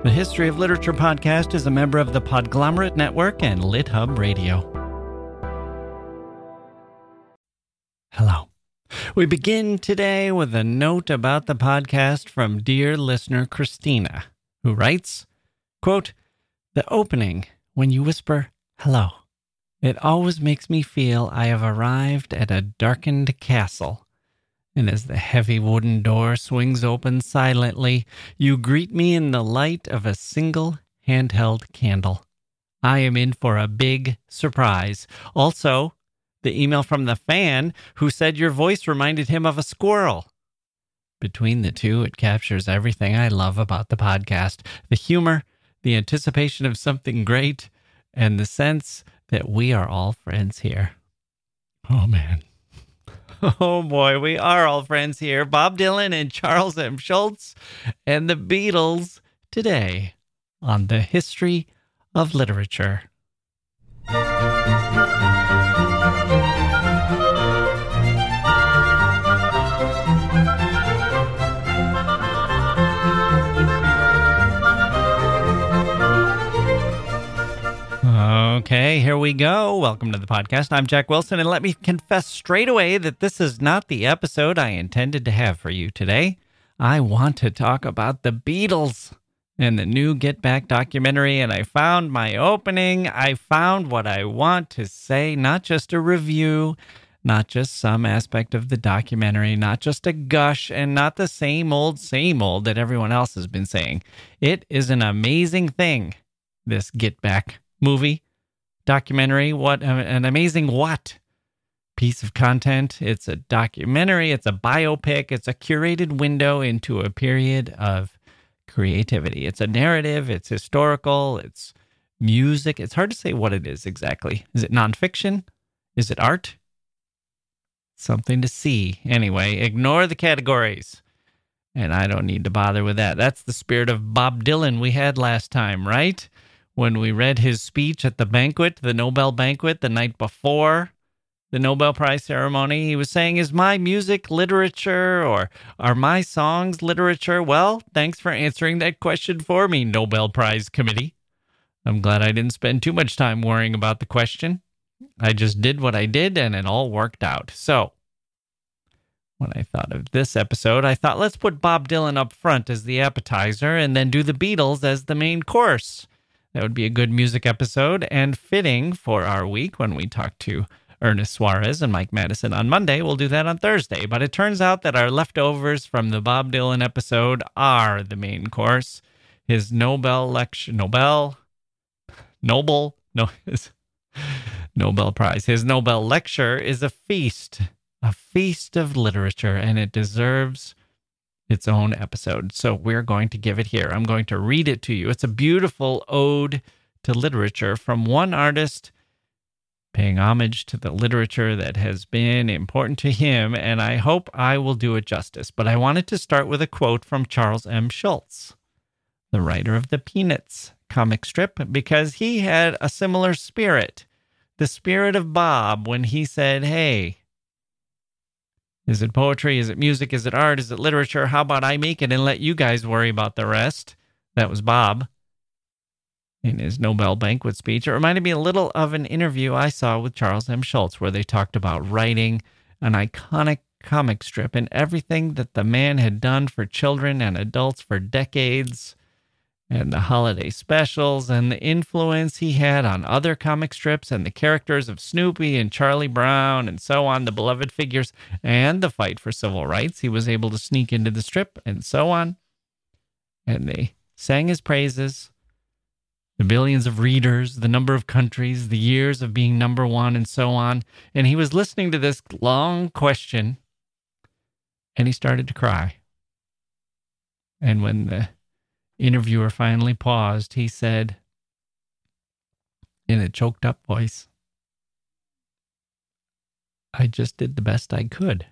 The History of Literature podcast is a member of the Podglomerate Network and LitHub Radio. Hello. We begin today with a note about the podcast from dear listener Christina, who writes, quote, "The opening, when you whisper, hello, it always makes me feel I have arrived at a darkened castle. And as the heavy wooden door swings open silently, you greet me in the light of a single handheld candle. I am in for a big surprise. Also, the email from the fan who said your voice reminded him of a squirrel. Between the two, it captures everything I love about the podcast. The humor, the anticipation of something great, and the sense that we are all friends here." Oh, man. Oh, boy, we are all friends here. Bob Dylan and Charles M. Schulz and the Beatles today on the History of Literature. Okay, here we go. Welcome to the podcast. I'm Jack Wilson, and let me confess straight away that this is not the episode I intended to have for you today. I want to talk about the Beatles and the new Get Back documentary, and I found my opening. I found what I want to say, not just a review, not just some aspect of the documentary, not just a gush, and not the same old that everyone else has been saying. It is an amazing thing, this Get Back movie, documentary. What an amazing piece of content. It's a documentary, it's a biopic, it's a curated window into a period of creativity. It's a narrative, it's historical, it's music. It's hard to say what it is exactly. Is it nonfiction? Is it art? Something to see. Anyway, ignore the categories. And I don't need to bother with that. That's the spirit of Bob Dylan we had last time, right? When we read his speech at the banquet, the Nobel banquet, the night before the Nobel Prize ceremony, he was saying, is my music literature, or are my songs literature? Well, thanks for answering that question for me, Nobel Prize committee. I'm glad I didn't spend too much time worrying about the question. I just did what I did, and it all worked out. So, when I thought of this episode, I thought, let's put Bob Dylan up front as the appetizer, and then do the Beatles as the main course. That would be a good music episode and fitting for our week when we talk to Ernest Suarez and Mike Madison on Monday. We'll do that on Thursday. But it turns out that our leftovers from the Bob Dylan episode are the main course. His Nobel Prize. His Nobel lecture is a feast of literature, and it deserves its own episode. So we're going to give it here. I'm going to read it to you. It's a beautiful ode to literature from one artist paying homage to the literature that has been important to him, and I hope I will do it justice. But I wanted to start with a quote from Charles M. Schulz, the writer of the Peanuts comic strip, because he had a similar spirit, the spirit of Bob, when he said, hey, is it poetry? Is it music? Is it art? Is it literature? How about I make it and let you guys worry about the rest? That was Bob in his Nobel banquet speech. It reminded me a little of an interview I saw with Charles M. Schulz, where they talked about writing an iconic comic strip and everything that the man had done for children and adults for decades, and the holiday specials, and the influence he had on other comic strips, and the characters of Snoopy and Charlie Brown, and so on, the beloved figures, and the fight for civil rights. He was able to sneak into the strip, and so on. And they sang his praises, the billions of readers, the number of countries, the years of being number one, and so on. And he was listening to this long question, and he started to cry. And when the interviewer finally paused, he said, in a choked up voice, I just did the best I could.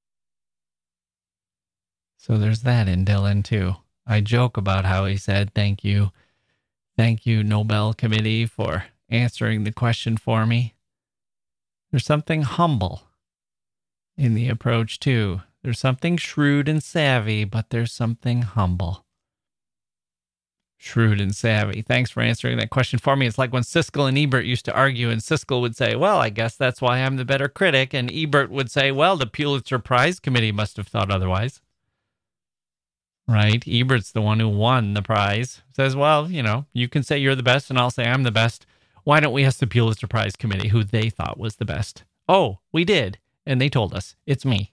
So there's that in Dylan, too. I joke about how he said, thank you, Nobel Committee, for answering the question for me. There's something humble in the approach, too. There's something shrewd and savvy, but there's something humble. Shrewd and savvy. Thanks for answering that question for me. It's like when Siskel and Ebert used to argue, and Siskel would say, well, I guess that's why I'm the better critic. And Ebert would say, well, the Pulitzer Prize Committee must have thought otherwise. Right? Ebert's the one who won the prize. Says, well, you can say you're the best, and I'll say I'm the best. Why don't we ask the Pulitzer Prize Committee who they thought was the best? Oh, we did. And they told us, it's me.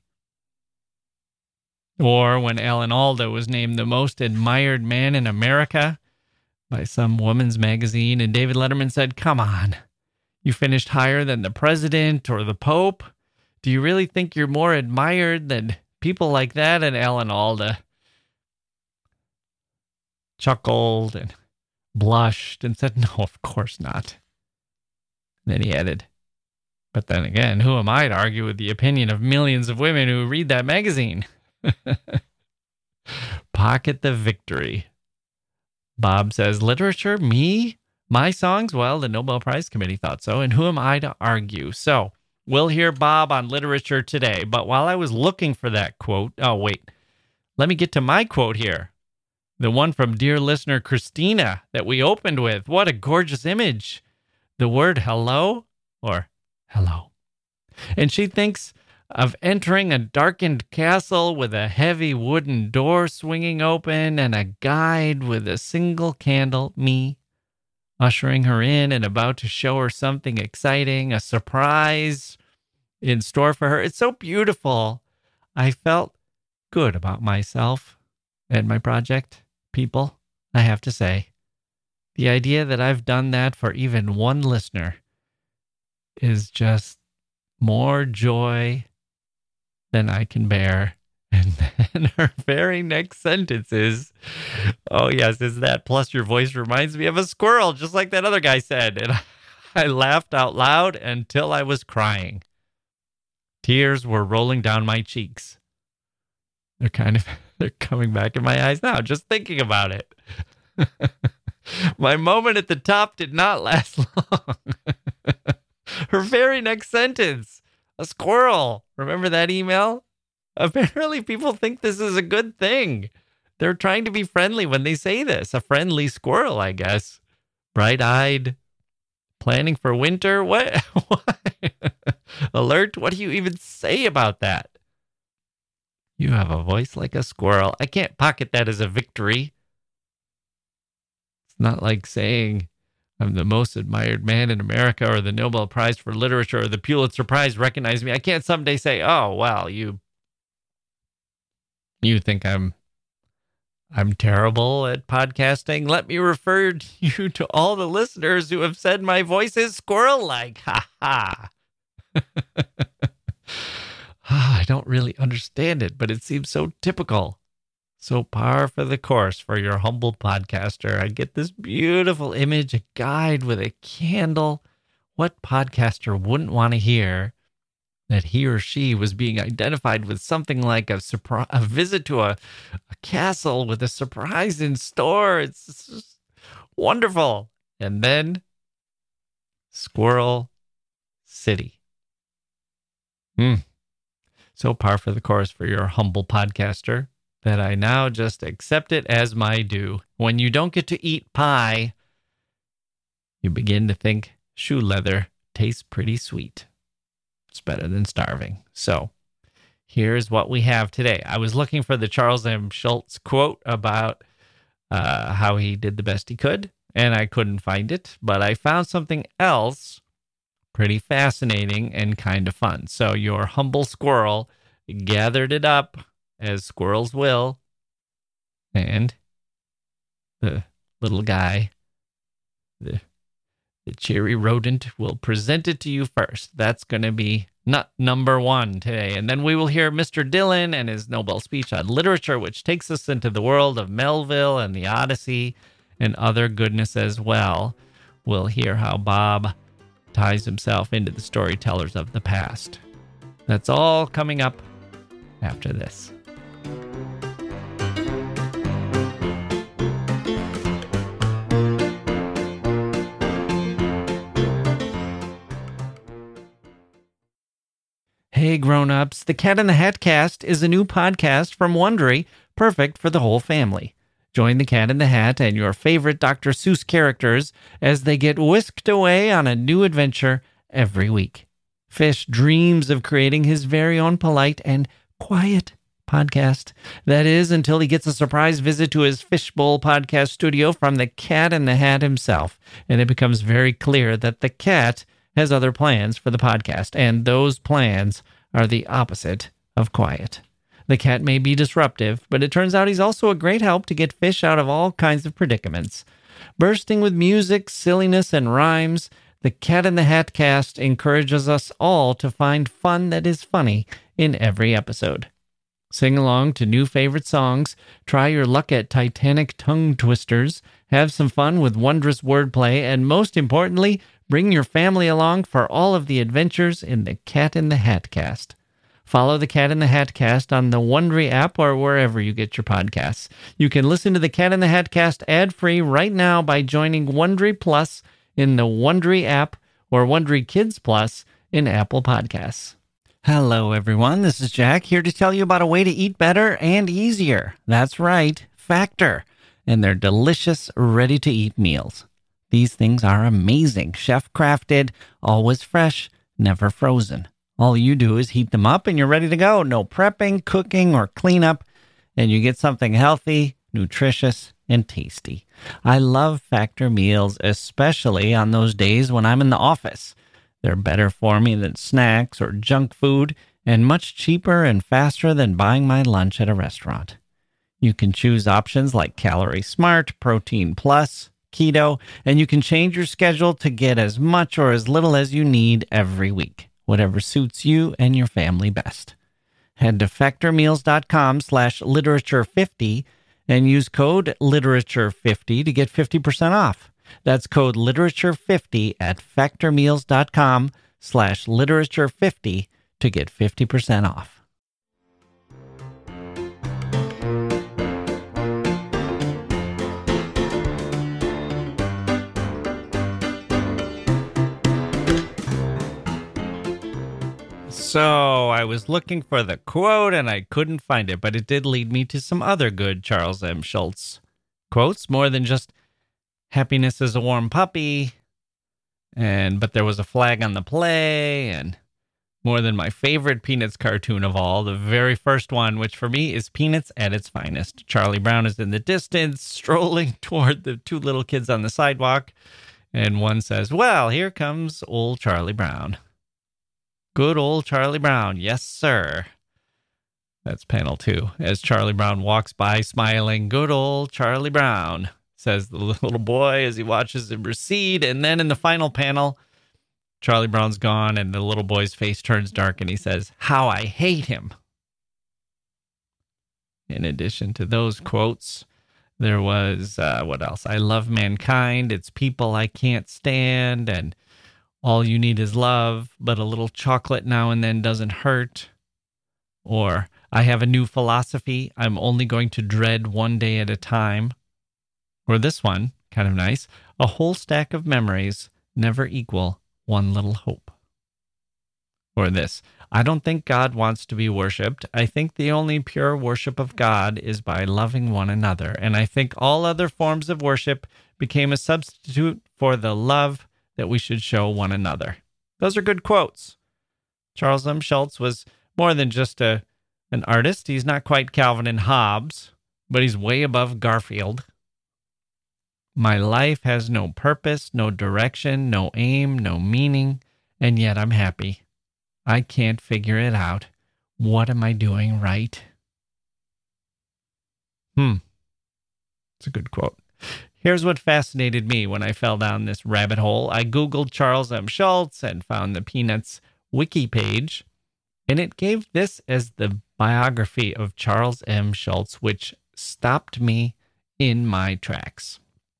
Or when Alan Alda was named the most admired man in America by some woman's magazine, and David Letterman said, come on, you finished higher than the president or the Pope. Do you really think you're more admired than people like that? And Alan Alda chuckled and blushed and said, no, of course not. And then he added, but then again, who am I to argue with the opinion of millions of women who read that magazine? Pocket the victory. Bob says, literature? Me? My songs? Well, the Nobel Prize Committee thought so, and who am I to argue? So, we'll hear Bob on literature today, but while I was looking for that quote, let me get to my quote here. The one from dear listener Christina that we opened with. What a gorgeous image. The word hello, or hello. And she thinks of entering a darkened castle with a heavy wooden door swinging open and a guide with a single candle, me, ushering her in and about to show her something exciting, a surprise in store for her. It's so beautiful. I felt good about myself and my project, people, I have to say. The idea that I've done that for even one listener is just more joy than I can bear. And then her very next sentence is, oh yes, is that plus your voice reminds me of a squirrel, just like that other guy said. And I laughed out loud until I was crying. Tears were rolling down my cheeks. They're coming back in my eyes now, just thinking about it. My moment at the top did not last long. Her very next sentence, a squirrel. Remember that email? Apparently people think this is a good thing. They're trying to be friendly when they say this. A friendly squirrel, I guess. Bright-eyed, planning for winter. What? Alert? What do you even say about that? You have a voice like a squirrel. I can't pocket that as a victory. It's not like saying I'm the most admired man in America or the Nobel Prize for Literature or the Pulitzer Prize recognize me. I can't someday say, oh, well, you think I'm terrible at podcasting. Let me refer you to all the listeners who have said my voice is squirrel-like. Ha ha. I don't really understand it, but it seems so typical. So par for the course for your humble podcaster. I get this beautiful image, a guide with a candle. What podcaster wouldn't want to hear that he or she was being identified with something like a visit to a castle with a surprise in store? It's just wonderful. And then Squirrel City. So par for the course for your humble podcaster that I now just accept it as my due. When you don't get to eat pie, you begin to think shoe leather tastes pretty sweet. It's better than starving. So here's what we have today. I was looking for the Charles M. Schulz quote about how he did the best he could, and I couldn't find it, but I found something else pretty fascinating and kind of fun. So your humble squirrel gathered it up, as squirrels will, and the little guy, the cheery rodent, will present it to you first. That's going to be nut number one today. And then we will hear Mr. Dylan and his Nobel speech on literature, which takes us into the world of Melville and the Odyssey and other goodness as well. We'll hear how Bob ties himself into the storytellers of the past. That's all coming up after this. Hey grown-ups, the Cat in the Hat Cast is a new podcast from Wondery, perfect for the whole family. Join the Cat in the Hat and your favorite Dr. Seuss characters as they get whisked away on a new adventure every week. Fish dreams of creating his very own polite and quiet podcast. That is, until he gets a surprise visit to his Fishbowl podcast studio from the Cat in the Hat himself. And it becomes very clear that the cat has other plans for the podcast, and those plans are the opposite of quiet. The cat may be disruptive, but it turns out he's also a great help to get Fish out of all kinds of predicaments. Bursting with music, silliness, and rhymes, the Cat in the Hat cast encourages us all to find fun that is funny in every episode. Sing along to new favorite songs, try your luck at Titanic tongue twisters, have some fun with wondrous wordplay, and most importantly, bring your family along for all of the adventures in the Cat in the Hat cast. Follow the Cat in the Hat cast on the Wondery app or wherever you get your podcasts. You can listen to the Cat in the Hat cast ad-free right now by joining Wondery Plus in the Wondery app or Wondery Kids Plus in Apple Podcasts. Hello, everyone. This is Jack here to tell you about a way to eat better and easier. That's right, Factor, and their delicious, ready-to-eat meals. These things are amazing, chef-crafted, always fresh, never frozen. All you do is heat them up and you're ready to go. No prepping, cooking, or cleanup, and you get something healthy, nutritious, and tasty. I love Factor meals, especially on those days when I'm in the office. They're better for me than snacks or junk food, and much cheaper and faster than buying my lunch at a restaurant. You can choose options like Calorie Smart, Protein Plus, Keto, and you can change your schedule to get as much or as little as you need every week, whatever suits you and your family best. Head to factormeals.com/literature50 and use code literature50 to get 50% off. That's code literature50 at factormeals.com/literature50 to get 50% off. So I was looking for the quote and I couldn't find it, but it did lead me to some other good Charles M. Schulz quotes, more than just happiness is a warm puppy, but there was a flag on the play, and more than my favorite Peanuts cartoon of all, the very first one, which for me is Peanuts at its finest. Charlie Brown is in the distance, strolling toward the two little kids on the sidewalk, and one says, "Well, here comes old Charlie Brown." Good old Charlie Brown, yes, sir. That's panel 2. As Charlie Brown walks by smiling, "Good old Charlie Brown," says the little boy as he watches him recede. And then in the final panel, Charlie Brown's gone and the little boy's face turns dark and he says, "How I hate him." In addition to those quotes, there was, what else? "I love mankind. It's people I can't stand. And all you need is love, but a little chocolate now and then doesn't hurt." Or, "I have a new philosophy. I'm only going to dread one day at a time." Or this one, kind of nice, "A whole stack of memories never equal one little hope." Or this, "I don't think God wants to be worshipped. I think the only pure worship of God is by loving one another. And I think all other forms of worship became a substitute for the love that we should show one another." Those are good quotes. Charles M. Schulz was more than just an artist. He's not quite Calvin and Hobbes, but he's way above Garfield. "My life has no purpose, no direction, no aim, no meaning, and yet I'm happy. I can't figure it out. What am I doing right?" It's a good quote. Here's what fascinated me when I fell down this rabbit hole. I Googled Charles M. Schulz and found the Peanuts wiki page, and it gave this as the biography of Charles M. Schulz, which stopped me in my tracks.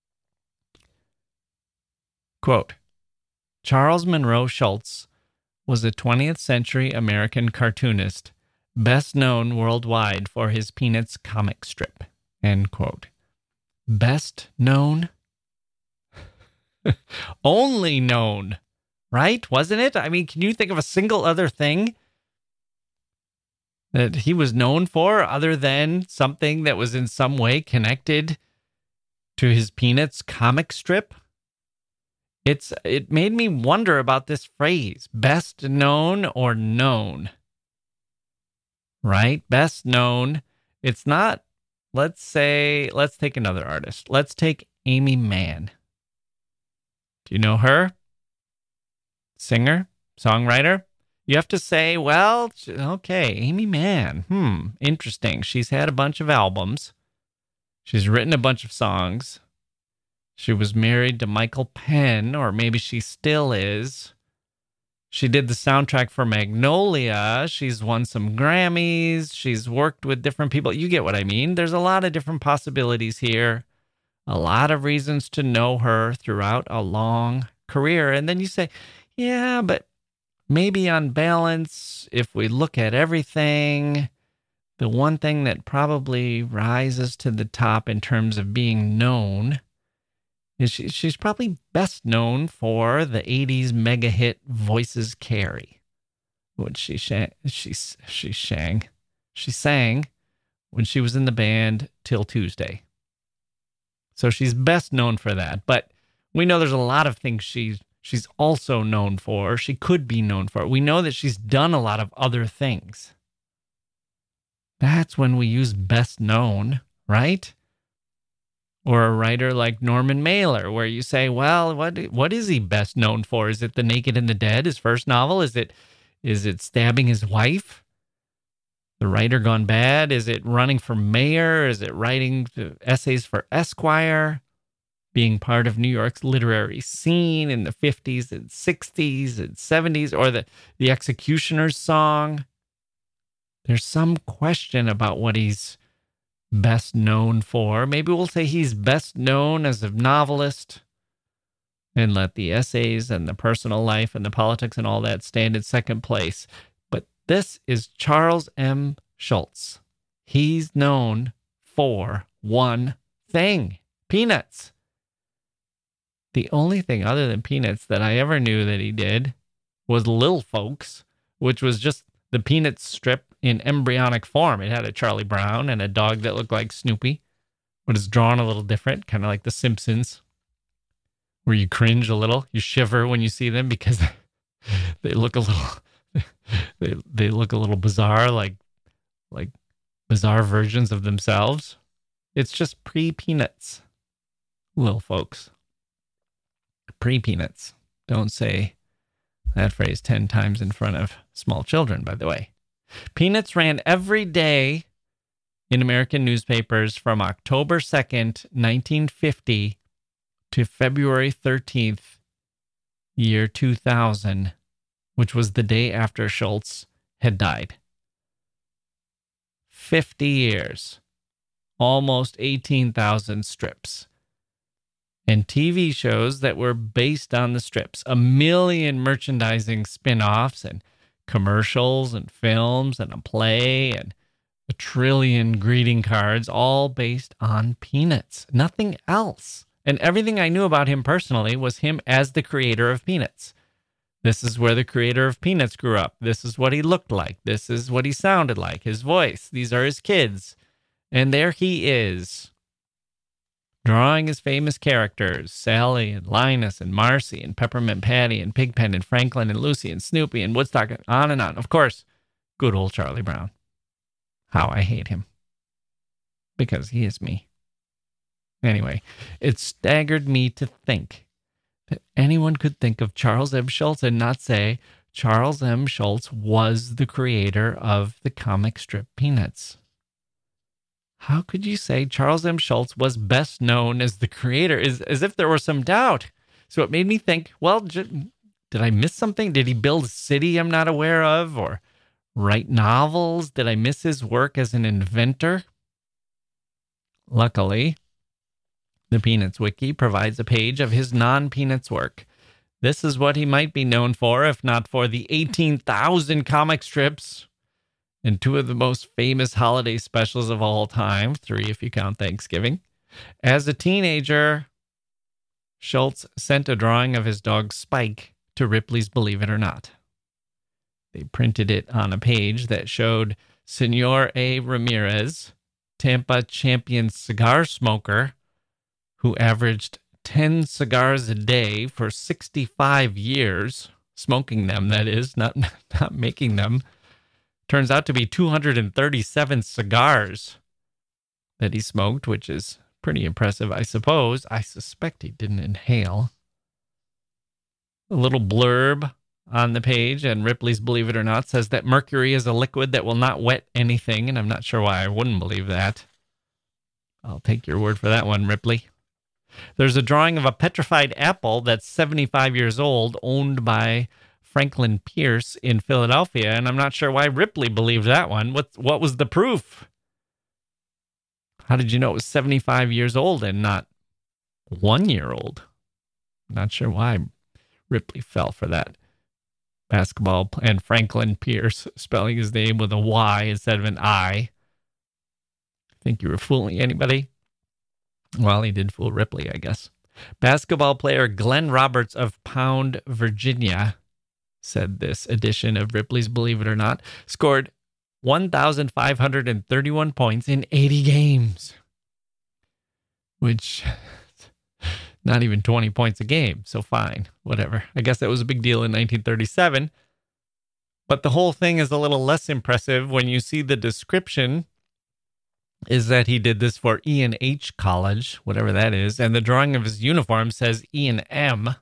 Quote, "Charles Monroe Schulz was a 20th century American cartoonist, best known worldwide for his Peanuts comic strip." End quote. Best known? Only known, right? Wasn't it? I mean, can you think of a single other thing? that he was known for other than something that was in some way connected to his Peanuts comic strip? It made me wonder about this phrase, best known or known. Right? Best known. It's not, let's take another artist. Let's take Aimee Mann. Do you know her? Singer? Songwriter? You have to say, well, okay, Aimee Mann. Interesting. She's had a bunch of albums. She's written a bunch of songs. She was married to Michael Penn, or maybe she still is. She did the soundtrack for Magnolia. She's won some Grammys. She's worked with different people. You get what I mean. There's a lot of different possibilities here. A lot of reasons to know her throughout a long career. And then you say, yeah, but maybe on balance, if we look at everything, the one thing that probably rises to the top in terms of being known is she's probably best known for the 80s mega hit Voices Carry, which she sang when she was in the band Till Tuesday. So she's best known for that. But we know there's a lot of things she's also known for. She could be known for. We know that she's done a lot of other things. That's when we use best known, right? Or a writer like Norman Mailer, where you say, well, what is he best known for? Is it The Naked and the Dead, his first novel? Is it stabbing his wife? The Writer Gone Bad? Is it running for mayor? Is it writing essays for Esquire? Being part of New York's literary scene in the 50s and 60s and 70s? Or the Executioner's Song? There's some question about what he's best known for. Maybe we'll say he's best known as a novelist and let the essays and the personal life and the politics and all that stand in second place. But this is Charles M. Schulz. He's known for one thing: Peanuts. The only thing other than Peanuts that I ever knew that he did was Little Folks, which was just the Peanuts strip in embryonic form. It had a Charlie Brown and a dog that looked like Snoopy, but it's drawn a little different, kind of like The Simpsons, where you cringe a little, you shiver when you see them because they look a little, they look a little bizarre, like bizarre versions of themselves. It's just pre-Peanuts, Little Folks. Pre-Peanuts. Don't say that phrase 10 times in front of small children, by the way. Peanuts ran every day in American newspapers from October 2nd, 1950 to February 13th, year 2000, which was the day after Schulz had died. 50 years, almost 18,000 strips. And TV shows that were based on the strips. 1 million merchandising spin-offs and commercials and films and a play and 1 trillion greeting cards, all based on Peanuts. Nothing else. And everything I knew about him personally was him as the creator of Peanuts. This is where the creator of Peanuts grew up. This is what he looked like. This is what he sounded like, his voice. These are his kids. And there he is, drawing his famous characters, Sally and Linus and Marcy and Peppermint Patty and Pigpen and Franklin and Lucy and Snoopy and Woodstock, on and on. Of course, good old Charlie Brown. How I hate him. Because he is me. Anyway, it staggered me to think that anyone could think of Charles M. Schulz and not say Charles M. Schulz was the creator of the comic strip Peanuts. How could you say Charles M. Schulz was best known as the creator, as if there were some doubt? So it made me think, well, did I miss something? Did he build a city I'm not aware of? Or write novels? Did I miss his work as an inventor? Luckily, the Peanuts Wiki provides a page of his non-Peanuts work. This is what he might be known for, if not for the 18,000 comic strips and 2 of the most famous holiday specials of all time, 3 if you count Thanksgiving. As a teenager, Schulz sent a drawing of his dog Spike to Ripley's Believe It or Not. They printed it on a page that showed Senor A. Ramirez, Tampa champion cigar smoker who averaged 10 cigars a day for 65 years, smoking them, that is, not making them. Turns out to be 237 cigars that he smoked, which is pretty impressive, I suppose. I suspect he didn't inhale. A little blurb on the page, and Ripley's Believe It or Not says that mercury is a liquid that will not wet anything, and I'm not sure why I wouldn't believe that. I'll take your word for that one, Ripley. There's a drawing of a petrified apple that's 75 years old, owned by Franklin Pierce in Philadelphia, and I'm not sure why Ripley believed that one. What was the proof? How did you know it was 75 years old and not 1 year old? Not sure why Ripley fell for that. Basketball and Franklin Pierce, spelling his name with a Y instead of an I. Think you were fooling anybody? Well, he did fool Ripley, I guess. Basketball player Glenn Roberts of Pound, Virginia, said this edition of Ripley's Believe It or Not, scored 1,531 points in 80 games, which not even 20 points a game. So fine, whatever. I guess that was a big deal in 1937. But the whole thing is a little less impressive when you see the description is that he did this for Ian H. College, whatever that is, and the drawing of his uniform says Ian M.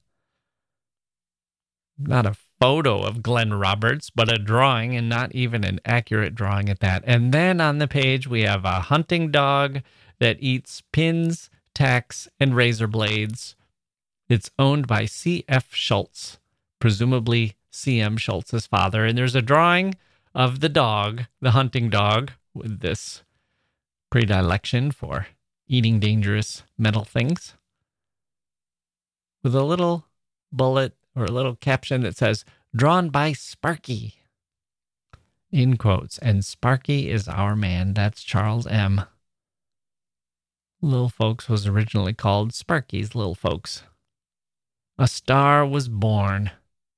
Not a photo of Glenn Roberts, but a drawing, and not even an accurate drawing at that. And then on the page, we have a hunting dog that eats pins, tacks, and razor blades. It's owned by C.F. Schultz, presumably C.M. Schultz's father. And there's a drawing of the dog, the hunting dog, with this predilection for eating dangerous metal things, with a little bullet or a little caption that says, drawn by Sparky, in quotes. And Sparky is our man. That's Charles M. Little Folks was originally called Sparky's Little Folks. A star was born.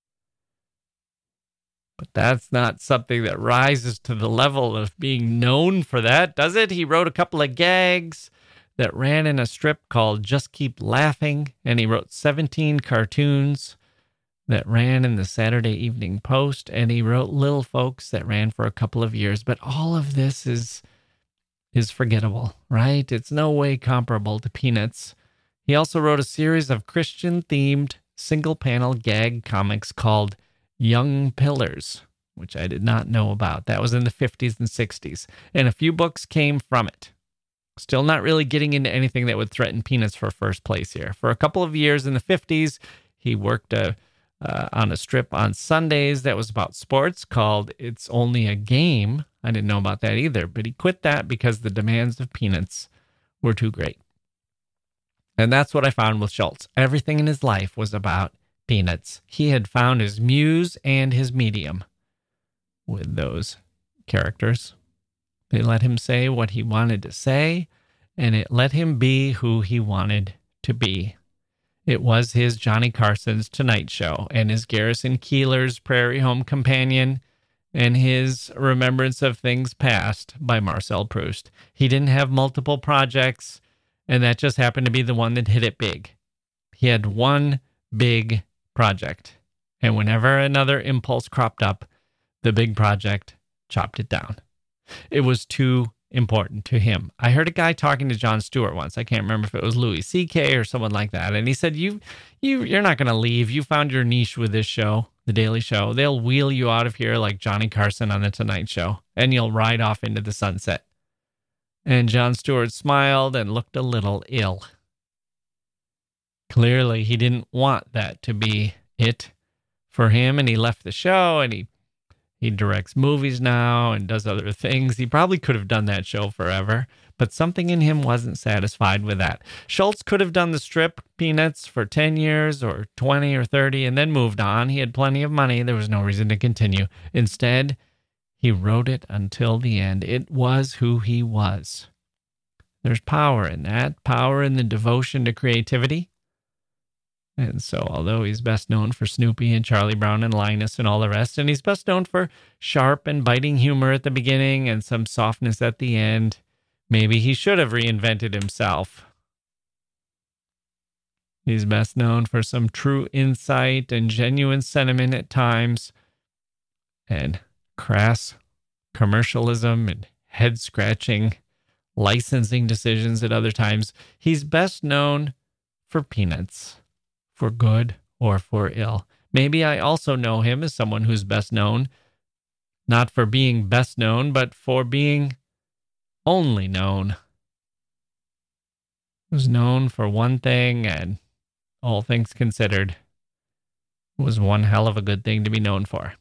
But that's not something that rises to the level of being known for that, does it? He wrote a couple of gags that ran in a strip called Just Keep Laughing, and he wrote 17 cartoons that ran in the Saturday Evening Post, and he wrote Little Folks that ran for a couple of years. But all of this is forgettable, right? It's no way comparable to Peanuts. He also wrote a series of Christian-themed single-panel gag comics called Young Pillars, which I did not know about. That was in the 50s and 60s, and a few books came from it. Still not really getting into anything that would threaten Peanuts for first place here. For a couple of years in the 50s, he worked on a strip on Sundays that was about sports called It's Only a Game. I didn't know about that either, but he quit that because the demands of Peanuts were too great. And that's what I found with Schultz. Everything in his life was about Peanuts. He had found his muse and his medium with those characters. They let him say what he wanted to say, and it let him be who he wanted to be. It was his Johnny Carson's Tonight Show, and his Garrison Keillor's Prairie Home Companion, and his Remembrance of Things Past by Marcel Proust. He didn't have multiple projects, and that just happened to be the one that hit it big. He had one big project, and whenever another impulse cropped up, the big project chopped it down. It was too important to him. I heard a guy talking to Jon Stewart once. I can't remember if it was Louis C.K. or someone like that, and he said, you're not going to leave. You found your niche with this show, The Daily Show. They'll wheel you out of here like Johnny Carson on The Tonight Show, and you'll ride off into the sunset. And Jon Stewart smiled and looked a little ill. Clearly, he didn't want that to be it for him, and he left the show, and he directs movies now and does other things. He probably could have done that show forever, but something in him wasn't satisfied with that. Schultz could have done the strip Peanuts for 10 years or 20 or 30 and then moved on. He had plenty of money. There was no reason to continue. Instead, he wrote it until the end. It was who he was. There's power in that, power in the devotion to creativity. And so, although he's best known for Snoopy and Charlie Brown and Linus and all the rest, and he's best known for sharp and biting humor at the beginning and some softness at the end, maybe he should have reinvented himself. He's best known for some true insight and genuine sentiment at times, and crass commercialism and head-scratching licensing decisions at other times. He's best known for Peanuts, for good or for ill. Maybe I also know him as someone who's best known, not for being best known, but for being only known. Who's known for one thing, and all things considered, was one hell of a good thing to be known for.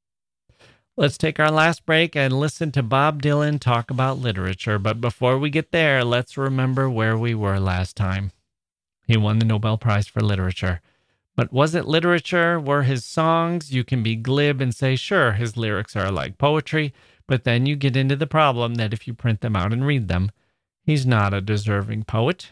Let's take our last break and listen to Bob Dylan talk about literature. But before we get there, let's remember where we were last time. He won the Nobel Prize for Literature. But was it literature? Were his songs? You can be glib and say, sure, his lyrics are like poetry, but then you get into the problem that if you print them out and read them, he's not a deserving poet.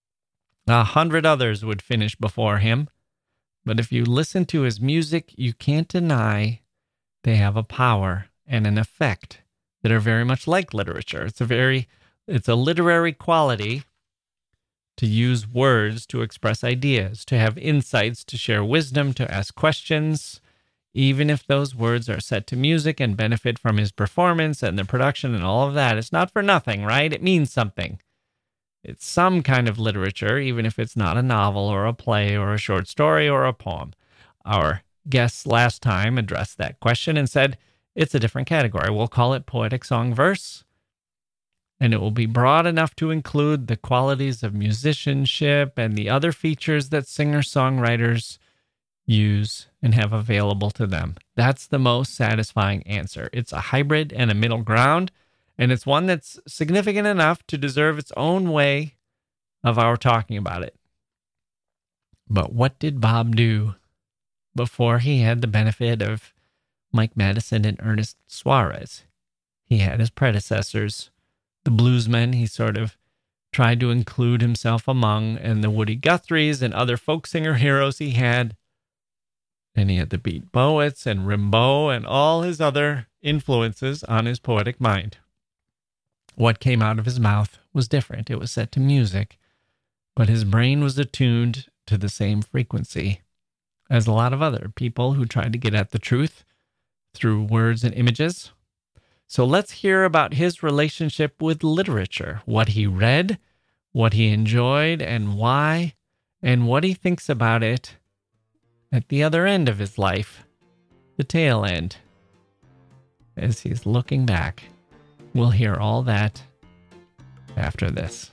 100 others would finish before him. But if you listen to his music, you can't deny they have a power and an effect that are very much like literature. It's a literary quality to use words to express ideas, to have insights, to share wisdom, to ask questions, even if those words are set to music and benefit from his performance and the production and all of that. It's not for nothing, right? It means something. It's some kind of literature, even if it's not a novel or a play or a short story or a poem. Our guests last time addressed that question and said it's a different category. We'll call it poetic song verse, and it will be broad enough to include the qualities of musicianship and the other features that singer-songwriters use and have available to them. That's the most satisfying answer. It's a hybrid and a middle ground, and it's one that's significant enough to deserve its own way of our talking about it. But what did Bob do before he had the benefit of Mike Madison and Ernest Suarez? He had his predecessors, the bluesmen he sort of tried to include himself among, and the Woody Guthries and other folk singer heroes he had. And he had the Beat Poets and Rimbaud and all his other influences on his poetic mind. What came out of his mouth was different. It was set to music, but his brain was attuned to the same frequency as a lot of other people who tried to get at the truth through words and images. So let's hear about his relationship with literature, what he read, what he enjoyed, and why, and what he thinks about it at the other end of his life, the tail end. As he's looking back, we'll hear all that after this.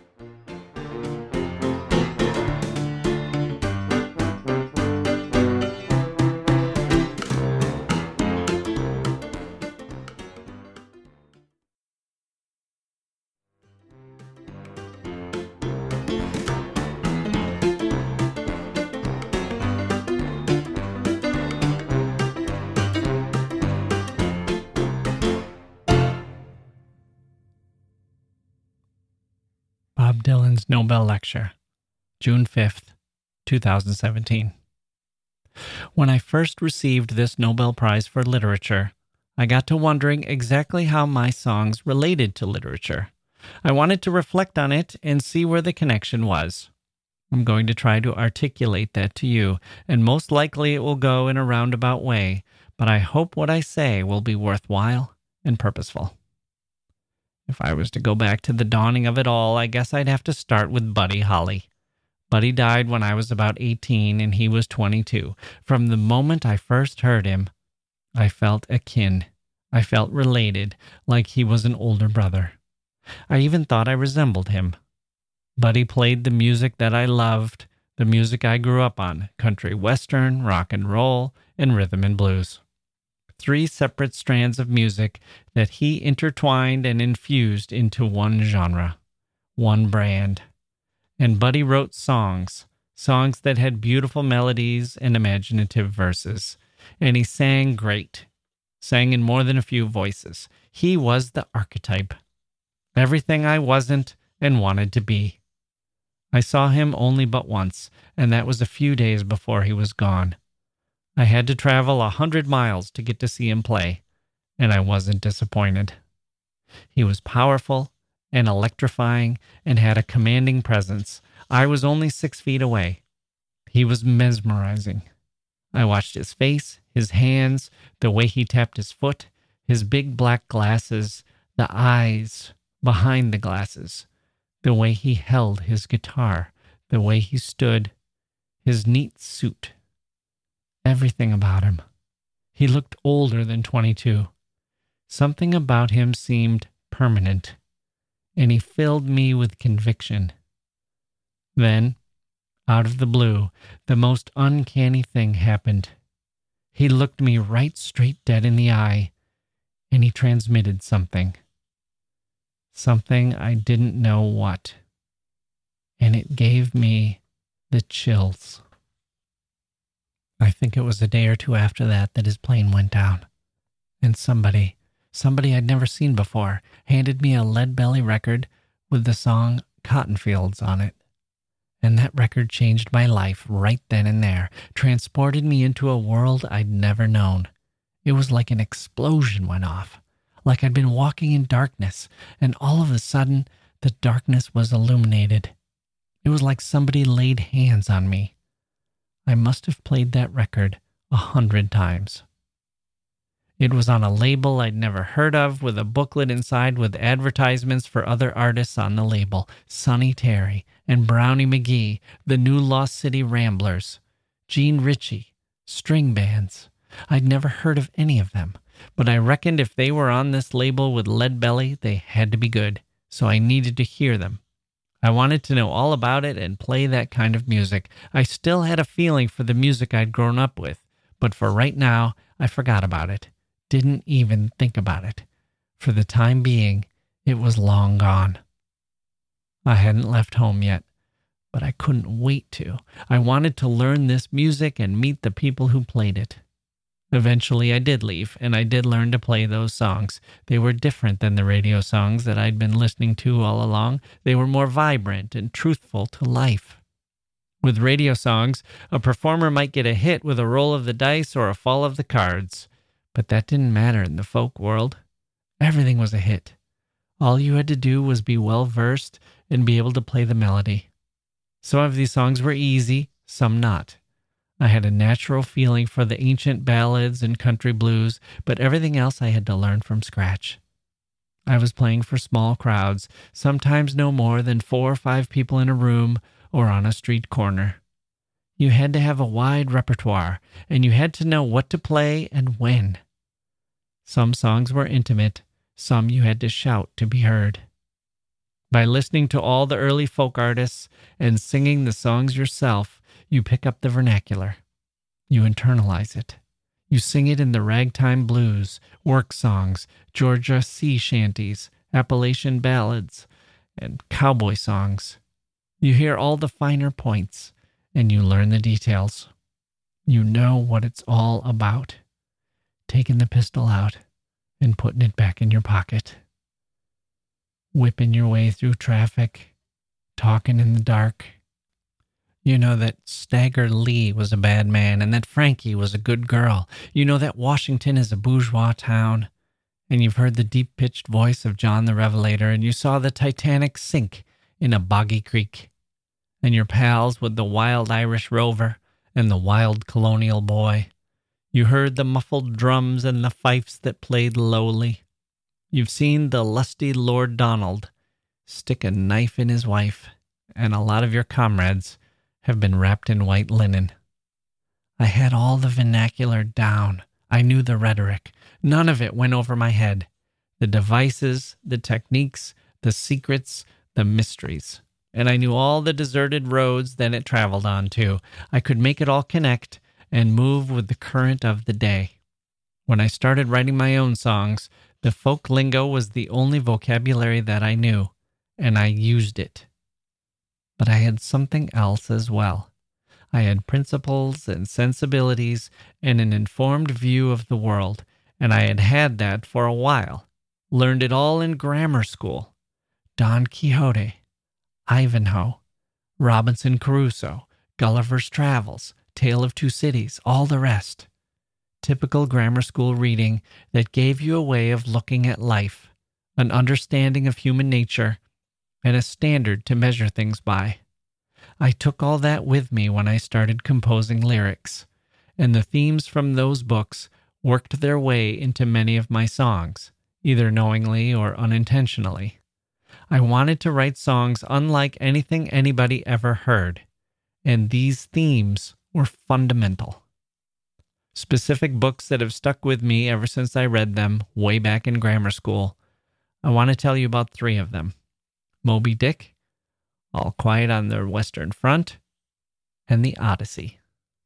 Bob Dylan's Nobel Lecture, June 5th, 2017. When I first received this Nobel Prize for Literature, I got to wondering exactly how my songs related to literature. I wanted to reflect on it and see where the connection was. I'm going to try to articulate that to you, and most likely it will go in a roundabout way, but I hope what I say will be worthwhile and purposeful. If I was to go back to the dawning of it all, I guess I'd have to start with Buddy Holly. Buddy died when I was about 18 and he was 22. From the moment I first heard him, I felt akin. I felt related, like he was an older brother. I even thought I resembled him. Buddy played the music that I loved, the music I grew up on, country western, rock and roll, and rhythm and blues. 3 separate strands of music that he intertwined and infused into one genre, one brand. And Buddy wrote songs that had beautiful melodies and imaginative verses. And he sang great, sang in more than a few voices. He was the archetype, everything I wasn't and wanted to be. I saw him only but once, and that was a few days before he was gone. I had to travel 100 miles to get to see him play, and I wasn't disappointed. He was powerful and electrifying and had a commanding presence. I was only 6 feet away. He was mesmerizing. I watched his face, his hands, the way he tapped his foot, his big black glasses, the eyes behind the glasses, the way he held his guitar, the way he stood, his neat suit. Everything about him. He looked older than 22. Something about him seemed permanent, and he filled me with conviction. Then, out of the blue, the most uncanny thing happened. He looked me right straight dead in the eye, and he transmitted something. Something I didn't know what. And it gave me the chills. I think it was a day or two after that his plane went down. And somebody I'd never seen before, handed me a Lead Belly record with the song Cotton Fields on it. And that record changed my life right then and there, transported me into a world I'd never known. It was like an explosion went off, like I'd been walking in darkness, and all of a sudden, the darkness was illuminated. It was like somebody laid hands on me. I must have played that record 100 times. It was on a label I'd never heard of, with a booklet inside with advertisements for other artists on the label. Sonny Terry and Brownie McGee, the New Lost City Ramblers, Gene Ritchie, string bands. I'd never heard of any of them, but I reckoned if they were on this label with Lead Belly, they had to be good, so I needed to hear them. I wanted to know all about it and play that kind of music. I still had a feeling for the music I'd grown up with, but for right now, I forgot about it. Didn't even think about it. For the time being, it was long gone. I hadn't left home yet, but I couldn't wait to. I wanted to learn this music and meet the people who played it. Eventually, I did leave, and I did learn to play those songs. They were different than the radio songs that I'd been listening to all along. They were more vibrant and truthful to life. With radio songs, a performer might get a hit with a roll of the dice or a fall of the cards. But that didn't matter in the folk world. Everything was a hit. All you had to do was be well-versed and be able to play the melody. Some of these songs were easy, some not. I had a natural feeling for the ancient ballads and country blues, but everything else I had to learn from scratch. I was playing for small crowds, sometimes no more than 4 or 5 people in a room or on a street corner. You had to have a wide repertoire, and you had to know what to play and when. Some songs were intimate, some you had to shout to be heard. By listening to all the early folk artists and singing the songs yourself, you pick up the vernacular. You internalize it. You sing it in the ragtime blues, work songs, Georgia sea shanties, Appalachian ballads, and cowboy songs. You hear all the finer points, and you learn the details. You know what it's all about. Taking the pistol out and putting it back in your pocket. Whipping your way through traffic, talking in the dark. You know that Stagger Lee was a bad man and that Frankie was a good girl. You know that Washington is a bourgeois town. And you've heard the deep-pitched voice of John the Revelator, and you saw the Titanic sink in a boggy creek. And you're pals with the wild Irish rover and the wild colonial boy. You heard the muffled drums and the fifes that played lowly. You've seen the lusty Lord Donald stick a knife in his wife, and a lot of your comrades have been wrapped in white linen. I had all the vernacular down. I knew the rhetoric. None of it went over my head. The devices, the techniques, the secrets, the mysteries. And I knew all the deserted roads that it traveled on, too. I could make it all connect and move with the current of the day. When I started writing my own songs, the folk lingo was the only vocabulary that I knew, and I used it. But I had something else as well. I had principles and sensibilities and an informed view of the world, and I had had that for a while. Learned it all in grammar school. Don Quixote, Ivanhoe, Robinson Crusoe, Gulliver's Travels, Tale of Two Cities, all the rest. Typical grammar school reading that gave you a way of looking at life, an understanding of human nature, and a standard to measure things by. I took all that with me when I started composing lyrics, and the themes from those books worked their way into many of my songs, either knowingly or unintentionally. I wanted to write songs unlike anything anybody ever heard, and these themes were fundamental. Specific books that have stuck with me ever since I read them way back in grammar school. I want to tell you about 3 of them: Moby Dick, All Quiet on the Western Front, and The Odyssey.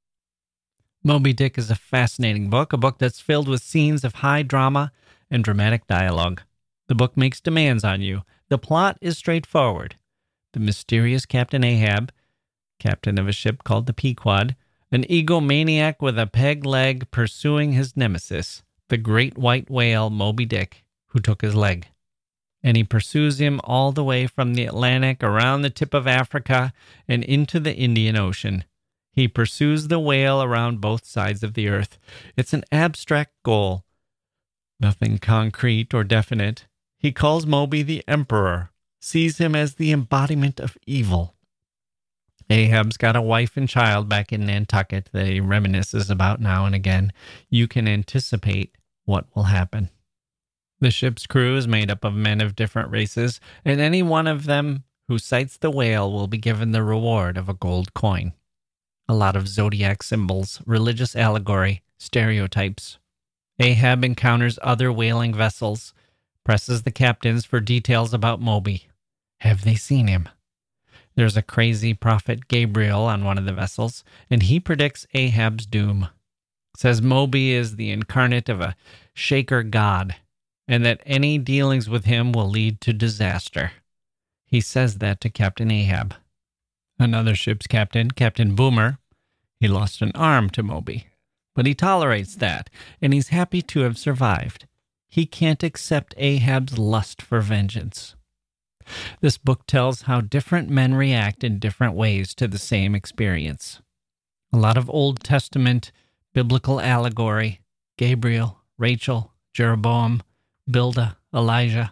Moby Dick is a fascinating book, a book that's filled with scenes of high drama and dramatic dialogue. The book makes demands on you. The plot is straightforward. The mysterious Captain Ahab, captain of a ship called the Pequod, an egomaniac with a peg leg pursuing his nemesis, the great white whale Moby Dick, who took his leg. And he pursues him all the way from the Atlantic, around the tip of Africa, and into the Indian Ocean. He pursues the whale around both sides of the earth. It's an abstract goal, nothing concrete or definite. He calls Moby the Emperor, sees him as the embodiment of evil. Ahab's got a wife and child back in Nantucket that he reminisces about now and again. You can anticipate what will happen. The ship's crew is made up of men of different races, and any one of them who sights the whale will be given the reward of a gold coin. A lot of zodiac symbols, religious allegory, stereotypes. Ahab encounters other whaling vessels, presses the captains for details about Moby. Have they seen him? There's a crazy prophet Gabriel on one of the vessels, and he predicts Ahab's doom. Says Moby is the incarnate of a shaker god, and that any dealings with him will lead to disaster. He says that to Captain Ahab. Another ship's captain, Captain Boomer, he lost an arm to Moby, but he tolerates that, and he's happy to have survived. He can't accept Ahab's lust for vengeance. This book tells how different men react in different ways to the same experience. A lot of Old Testament biblical allegory: Gabriel, Rachel, Jeroboam, Bildah, Elijah.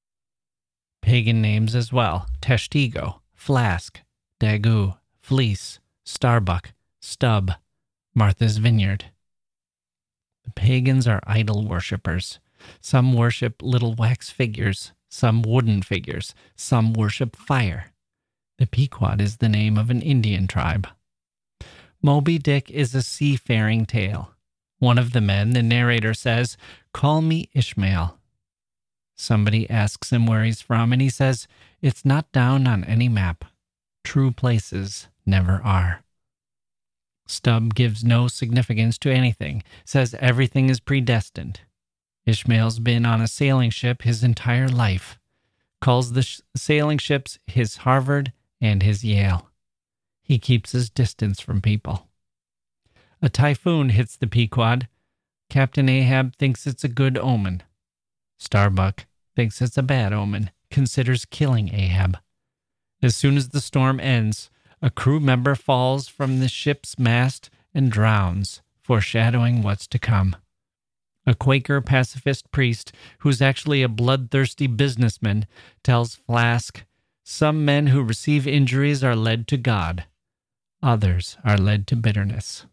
Pagan names as well: Teshtigo, Flask, Dagu, Fleece, Starbuck, Stub, Martha's Vineyard. The pagans are idol worshippers. Some worship little wax figures, some wooden figures, some worship fire. The Pequod is the name of an Indian tribe. Moby Dick is a seafaring tale. One of the men, the narrator, says, "Call me Ishmael." Somebody asks him where he's from, and he says, "It's not down on any map. True places never are." Stubb gives no significance to anything, says everything is predestined. Ishmael's been on a sailing ship his entire life, calls the sailing ships his Harvard and his Yale. He keeps his distance from people. A typhoon hits the Pequod. Captain Ahab thinks it's a good omen. Starbuck thinks it's a bad omen, considers killing Ahab. As soon as the storm ends, a crew member falls from the ship's mast and drowns, foreshadowing what's to come. A Quaker pacifist priest, who's actually a bloodthirsty businessman, tells Flask, "Some men who receive injuries are led to God. Others are led to bitterness."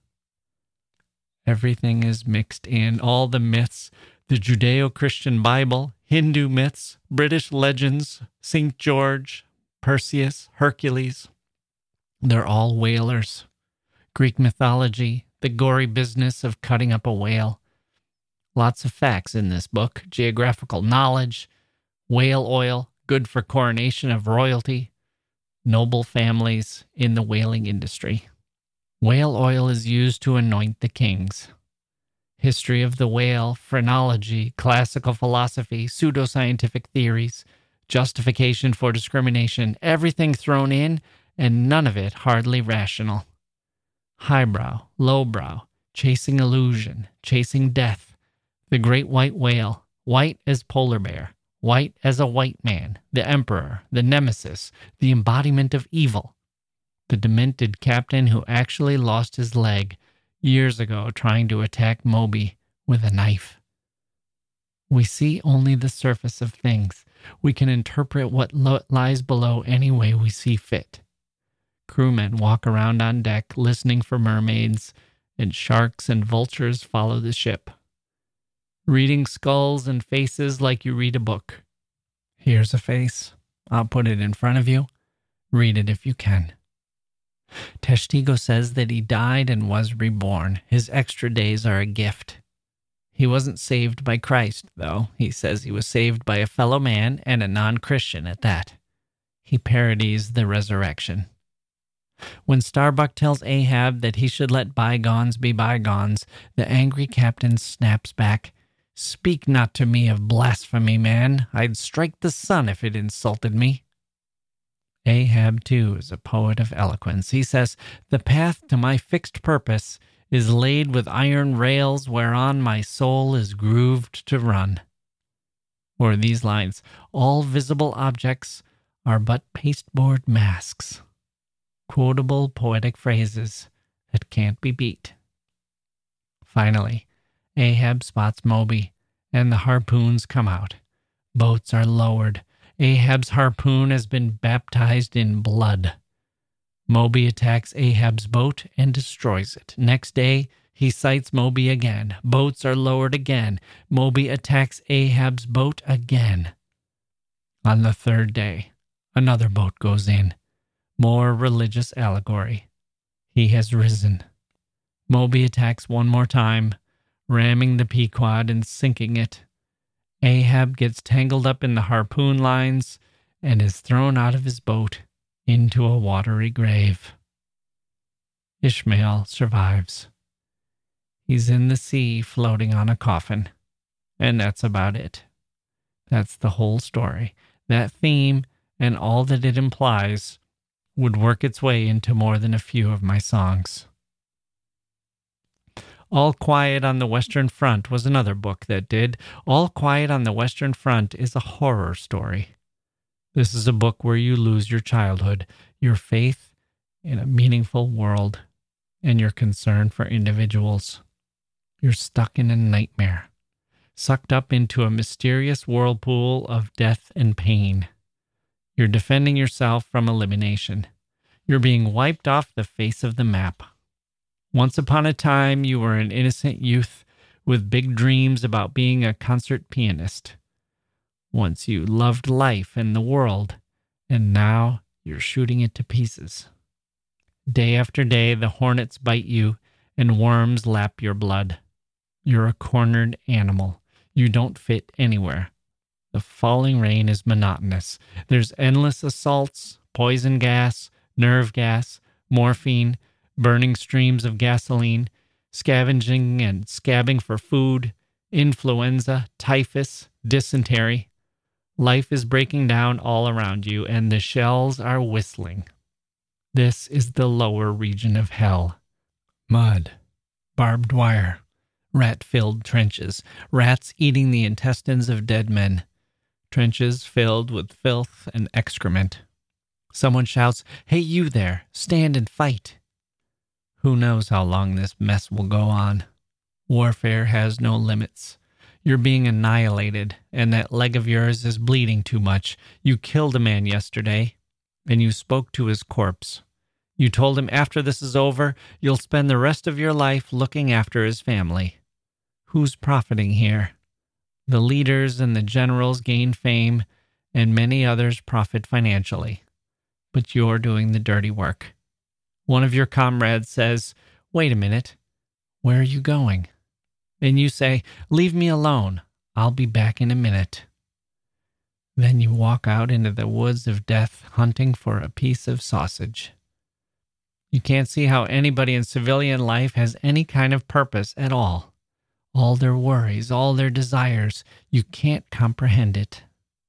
Everything is mixed in, all the myths, the Judeo-Christian Bible, Hindu myths, British legends, St. George, Perseus, Hercules. They're all whalers. Greek mythology, the gory business of cutting up a whale. Lots of facts in this book, geographical knowledge, whale oil, good for coronation of royalty, noble families in the whaling industry. Whale oil is used to anoint the kings. History of the whale, phrenology, classical philosophy, pseudoscientific theories, justification for discrimination, everything thrown in, and none of it hardly rational. Highbrow, lowbrow, chasing illusion, chasing death. The great white whale, white as polar bear, white as a white man, the emperor, the nemesis, the embodiment of evil. the demented captain who actually lost his leg years ago trying to attack Moby with a knife. We see only the surface of things. We can interpret what lies below any way we see fit. Crewmen walk around on deck listening for mermaids, and sharks and vultures follow the ship, reading skulls and faces like you read a book. Here's a face. I'll put it in front of you. Read it if you can. Testigo says that he died and was reborn. His extra days are a gift. He wasn't saved by Christ, though. He says he was saved by a fellow man and a non-Christian at that. He parodies the resurrection. When Starbuck tells Ahab that he should let bygones be bygones, the angry captain snaps back, "Speak not to me of blasphemy, man. I'd strike the sun if it insulted me." Ahab, too, is a poet of eloquence. He says, "The path to my fixed purpose is laid with iron rails whereon my soul is grooved to run." Or these lines, "All visible objects are but pasteboard masks." Quotable poetic phrases that can't be beat. Finally, Ahab spots Moby, and the harpoons come out. Boats are lowered. Ahab's harpoon has been baptized in blood. Moby attacks Ahab's boat and destroys it. Next day, he sights Moby again. Boats are lowered again. Moby attacks Ahab's boat again. On the third day, another boat goes in. More religious allegory. He has risen. Moby attacks one more time, ramming the Pequod and sinking it. Ahab gets tangled up in the harpoon lines and is thrown out of his boat into a watery grave. Ishmael survives. He's in the sea floating on a coffin. And that's about it. That's the whole story. That theme and all that it implies would work its way into more than a few of my songs. All Quiet on the Western Front was another book that did. All Quiet on the Western Front is a horror story. This is a book where you lose your childhood, your faith in a meaningful world, and your concern for individuals. You're stuck in a nightmare, sucked up into a mysterious whirlpool of death and pain. You're defending yourself from elimination. You're being wiped off the face of the map. Once upon a time, you were an innocent youth with big dreams about being a concert pianist. Once you loved life and the world, and now you're shooting it to pieces. Day after day, the hornets bite you and worms lap your blood. You're a cornered animal. You don't fit anywhere. The falling rain is monotonous. There's endless assaults, poison gas, nerve gas, morphine, burning streams of gasoline, scavenging and scabbing for food, influenza, typhus, dysentery. Life is breaking down all around you, and the shells are whistling. This is the lower region of hell. Mud, barbed wire, rat-filled trenches, rats eating the intestines of dead men. Trenches filled with filth and excrement. Someone shouts, "Hey, you there, stand and fight." Who knows how long this mess will go on? Warfare has no limits. You're being annihilated, and that leg of yours is bleeding too much. You killed a man yesterday, and you spoke to his corpse. You told him after this is over, you'll spend the rest of your life looking after his family. Who's profiting here? The leaders and the generals gain fame, and many others profit financially. But you're doing the dirty work. One of your comrades says, "Wait a minute, where are you going?" And you say, "Leave me alone. I'll be back in a minute." Then you walk out into the woods of death hunting for a piece of sausage. You can't see how anybody in civilian life has any kind of purpose at all. All their worries, all their desires, you can't comprehend it.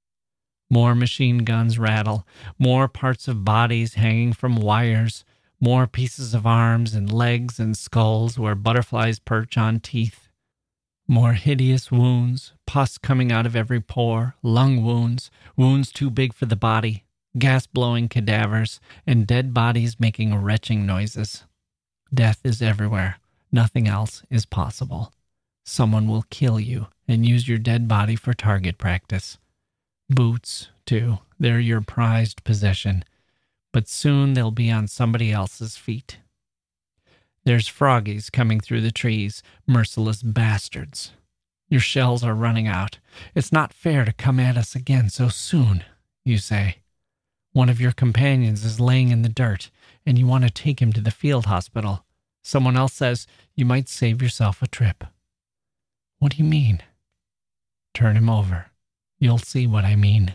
More machine guns rattle, more parts of bodies hanging from wires, more pieces of arms and legs and skulls where butterflies perch on teeth. More hideous wounds, pus coming out of every pore, lung wounds, wounds too big for the body, gas-blowing cadavers, and dead bodies making retching noises. Death is everywhere. Nothing else is possible. Someone will kill you and use your dead body for target practice. Boots, too. They're your prized possession. But soon they'll be on somebody else's feet. There's froggies coming through the trees, merciless bastards. Your shells are running out. It's not fair to come at us again so soon, you say. One of your companions is laying in the dirt, and you want to take him to the field hospital. Someone else says you might save yourself a trip. What do you mean? Turn him over. You'll see what I mean.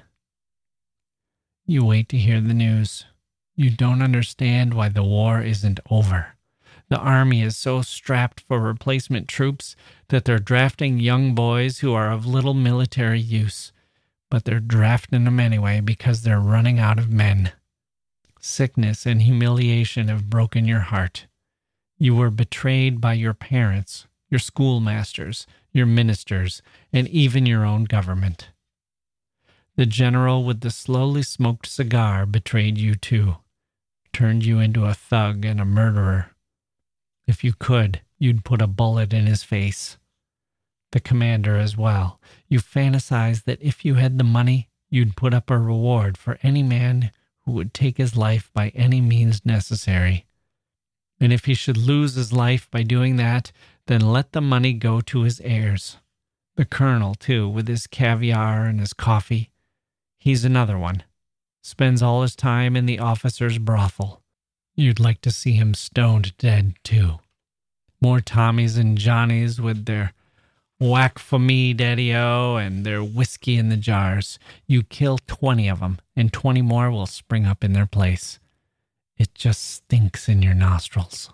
You wait to hear the news. You don't understand why the war isn't over. The army is so strapped for replacement troops that they're drafting young boys who are of little military use, but they're drafting them anyway because they're running out of men. Sickness and humiliation have broken your heart. You were betrayed by your parents, your schoolmasters, your ministers, and even your own government. The general with the slowly smoked cigar betrayed you too, turned you into a thug and a murderer. If you could, you'd put a bullet in his face. The commander as well. You fantasized that if you had the money, you'd put up a reward for any man who would take his life by any means necessary. And if he should lose his life by doing that, then let the money go to his heirs. The colonel, too, with his caviar and his coffee. He's another one. Spends all his time in the officer's brothel. You'd like to see him stoned dead, too. More Tommies and Johnnies with their whack for me, daddy-o, and their whiskey in the jars. You kill 20 of them, and 20 more will spring up in their place. It just stinks in your nostrils.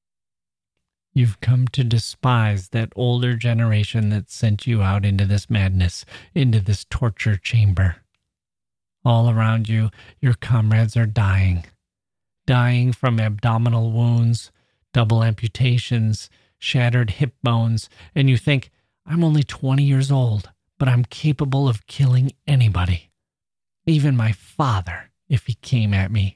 You've come to despise that older generation that sent you out into this madness, into this torture chamber. All around you, your comrades are dying. Dying from abdominal wounds, double amputations, shattered hip bones, and you think, I'm only 20 years old, but I'm capable of killing anybody. Even my father, if he came at me.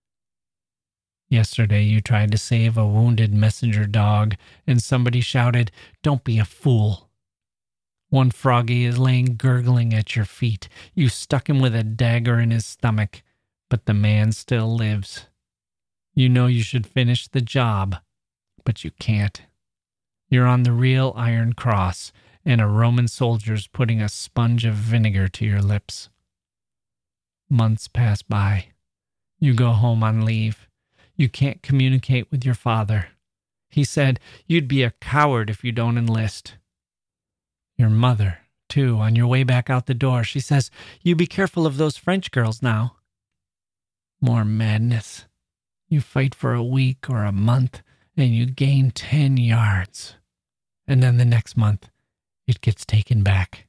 Yesterday you tried to save a wounded messenger dog, and somebody shouted, "Don't be a fool." One froggy is laying gurgling at your feet. You stuck him with a dagger in his stomach, but the man still lives. You know you should finish the job, but you can't. You're on the real Iron Cross, and a Roman soldier's putting a sponge of vinegar to your lips. Months pass by. You go home on leave. You can't communicate with your father. He said you'd be a coward if you don't enlist. Your mother, too, on your way back out the door, she says, you be careful of those French girls now. More madness. You fight for a week or a month, and you gain 10 yards. And then the next month, it gets taken back.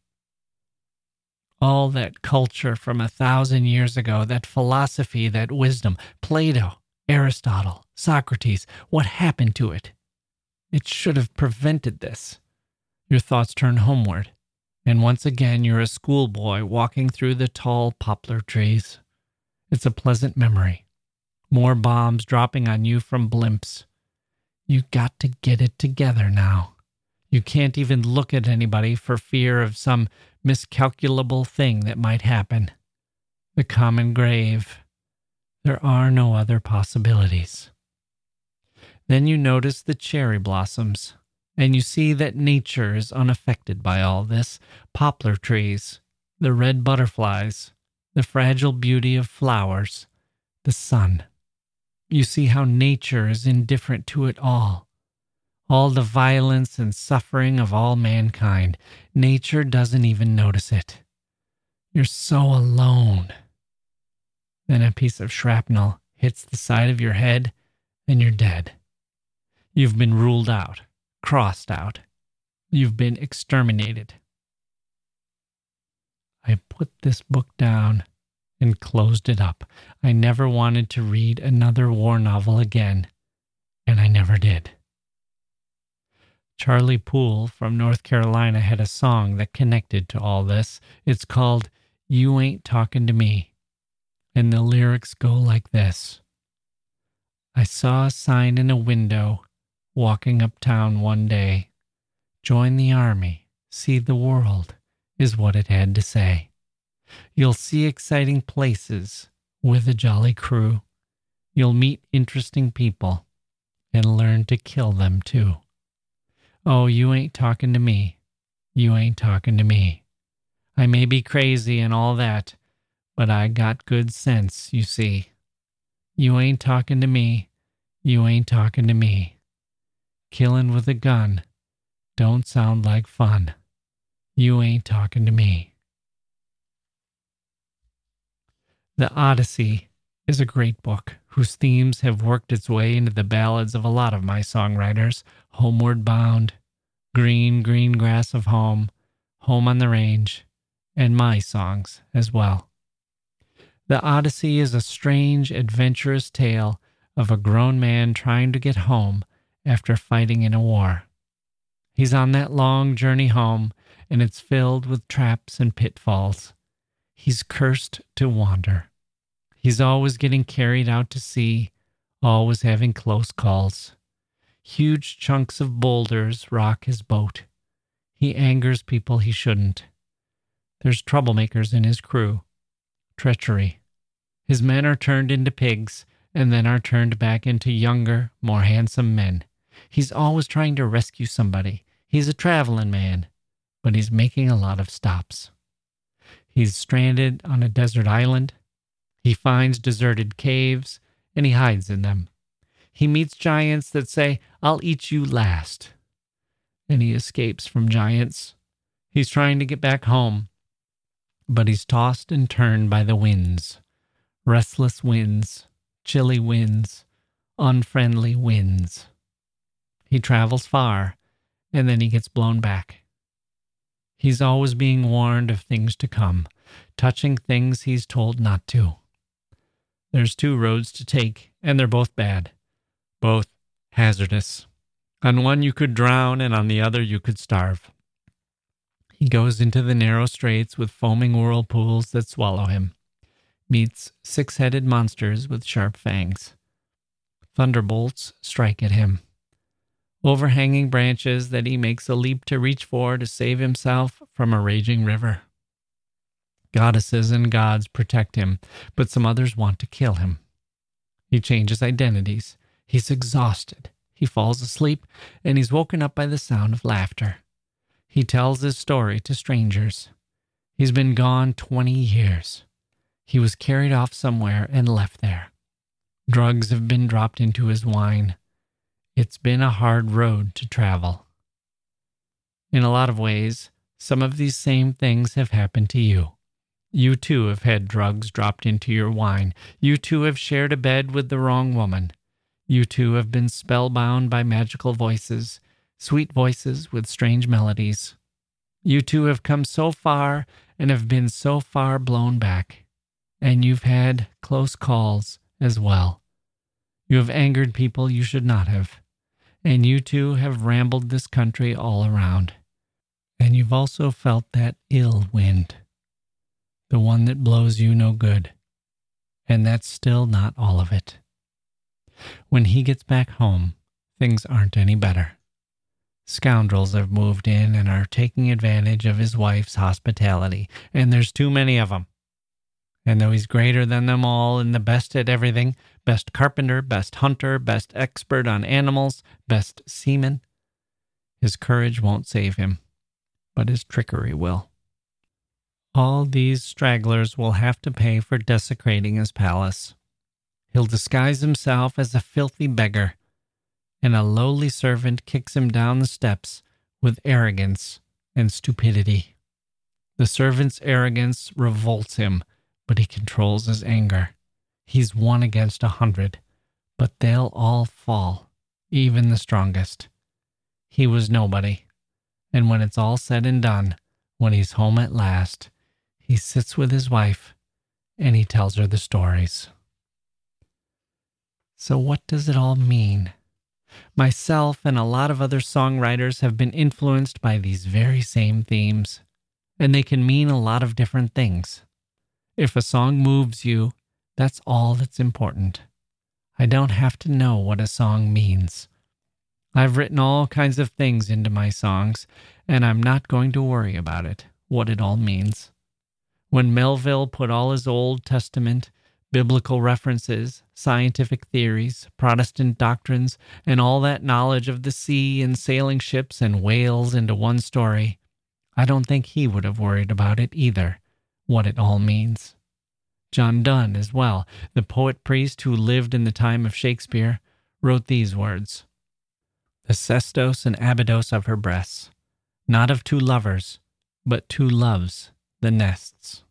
All that culture from 1,000 years ago, that philosophy, that wisdom, Plato, Aristotle, Socrates, what happened to it? It should have prevented this. Your thoughts turn homeward, and once again you're a schoolboy walking through the tall poplar trees. It's a pleasant memory. More bombs dropping on you from blimps. You got to get it together now. You can't even look at anybody for fear of some miscalculable thing that might happen. The common grave. There are no other possibilities. Then you notice the cherry blossoms, and you see that nature is unaffected by all this. Poplar trees, the red butterflies, the fragile beauty of flowers, the sun. You see how nature is indifferent to it all the violence and suffering of all mankind. Nature doesn't even notice it. You're so alone. Then a piece of shrapnel hits the side of your head, and you're dead. You've been ruled out, crossed out. You've been exterminated. I put this book down and closed it up. I never wanted to read another war novel again, and I never did. Charlie Poole from North Carolina had a song that connected to all this. It's called You Ain't Talking to Me. And the lyrics go like this. I saw a sign in a window, walking uptown one day. Join the army, see the world, is what it had to say. You'll see exciting places with a jolly crew. You'll meet interesting people and learn to kill them too. Oh, you ain't talking to me. You ain't talking to me. I may be crazy and all that, but I got good sense, you see. You ain't talking to me. You ain't talking to me. Killing with a gun don't sound like fun. You ain't talking to me. The Odyssey is a great book whose themes have worked its way into the ballads of a lot of my songwriters. Homeward Bound, Green, Green Grass of Home, Home on the Range, and my songs as well. The Odyssey is a strange, adventurous tale of a grown man trying to get home after fighting in a war. He's on that long journey home, and it's filled with traps and pitfalls. He's cursed to wander. He's always getting carried out to sea, always having close calls. Huge chunks of boulders rock his boat. He angers people he shouldn't. There's troublemakers in his crew. Treachery. His men are turned into pigs, and then are turned back into younger, more handsome men. He's always trying to rescue somebody. He's a traveling man, but he's making a lot of stops. He's stranded on a desert island. He finds deserted caves, and he hides in them. He meets giants that say, I'll eat you last. And he escapes from giants. He's trying to get back home, but he's tossed and turned by the winds. Restless winds, chilly winds, unfriendly winds. He travels far, and then he gets blown back. He's always being warned of things to come, touching things he's told not to. There's two roads to take, and they're both bad, both hazardous. On one you could drown, and on the other you could starve. He goes into the narrow straits with foaming whirlpools that swallow him, meets six-headed monsters with sharp fangs. Thunderbolts strike at him. Overhanging branches that he makes a leap to reach for to save himself from a raging river. Goddesses and gods protect him, but some others want to kill him. He changes identities. He's exhausted. He falls asleep, and he's woken up by the sound of laughter. He tells his story to strangers. He's been gone 20 years. He was carried off somewhere and left there. Drugs have been dropped into his wine. It's been a hard road to travel. In a lot of ways, some of these same things have happened to you. You too have had drugs dropped into your wine. You too have shared a bed with the wrong woman. You too have been spellbound by magical voices, sweet voices with strange melodies. You too have come so far and have been so far blown back. And you've had close calls as well. You have angered people you should not have. And you too have rambled this country all around. And you've also felt that ill wind, the one that blows you no good. And that's still not all of it. When he gets back home, things aren't any better. Scoundrels have moved in and are taking advantage of his wife's hospitality, and there's too many of them. And though he's greater than them all and the best at everything, best carpenter, best hunter, best expert on animals, best seaman, his courage won't save him, but his trickery will. All these stragglers will have to pay for desecrating his palace. He'll disguise himself as a filthy beggar, and a lowly servant kicks him down the steps with arrogance and stupidity. The servant's arrogance revolts him, but he controls his anger. He's 1 against 100, but they'll all fall, even the strongest. He was nobody, and when it's all said and done, when he's home at last, he sits with his wife, and he tells her the stories. So what does it all mean? Myself and a lot of other songwriters have been influenced by these very same themes, and they can mean a lot of different things. If a song moves you, That's all that's important. I don't have to know what a song means. I've written all kinds of things into my songs, and I'm not going to worry about it, what it all means. When Melville put all his Old Testament, biblical references, scientific theories, Protestant doctrines, and all that knowledge of the sea and sailing ships and whales into one story, I don't think he would have worried about it either, what it all means. John Donne, as well, the poet-priest who lived in the time of Shakespeare, wrote these words: "The cestos and abydos of her breasts, not of two lovers, but two loves, the nests."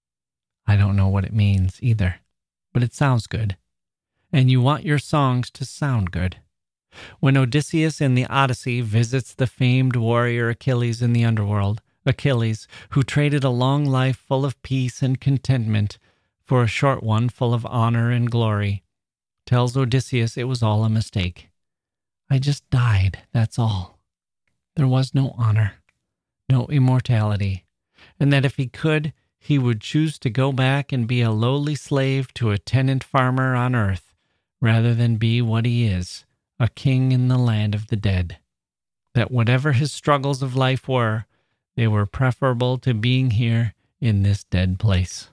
I don't know what it means either, but it sounds good. And you want your songs to sound good. When Odysseus in the Odyssey visits the famed warrior Achilles in the underworld, Achilles, who traded a long life full of peace and contentment for a short one full of honor and glory, tells Odysseus it was all a mistake. "I just died, that's all. There was no honor, no immortality, and that if he could, he would choose to go back and be a lowly slave to a tenant farmer on earth, rather than be what he is, a king in the land of the dead. That whatever his struggles of life were, they were preferable to being here in this dead place."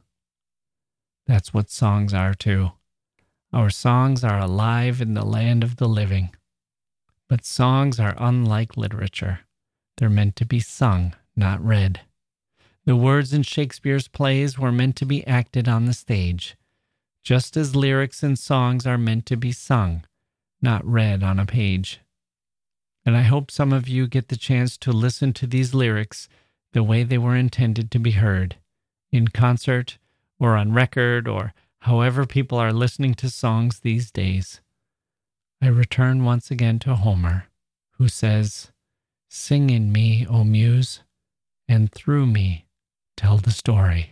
That's what songs are too. Our songs are alive in the land of the living. But songs are unlike literature. They're meant to be sung, not read. The words in Shakespeare's plays were meant to be acted on the stage, just as lyrics in songs are meant to be sung, not read on a page. And I hope some of you get the chance to listen to these lyrics the way they were intended to be heard, in concert or on record, or however people are listening to songs these days. I return once again to Homer, who says, "Sing in me, O Muse, and through me tell the story."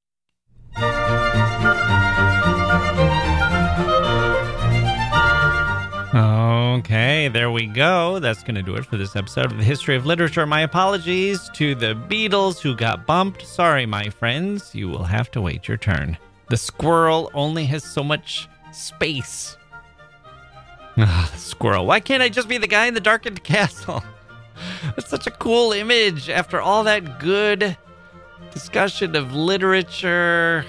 Okay, there we go. That's going to do it for this episode of the History of Literature. My apologies to the Beatles who got bumped. Sorry, my friends. You will have to wait your turn. The squirrel only has so much space. The squirrel. Why can't I just be the guy in the darkened castle? That's such a cool image after all that good discussion of literature.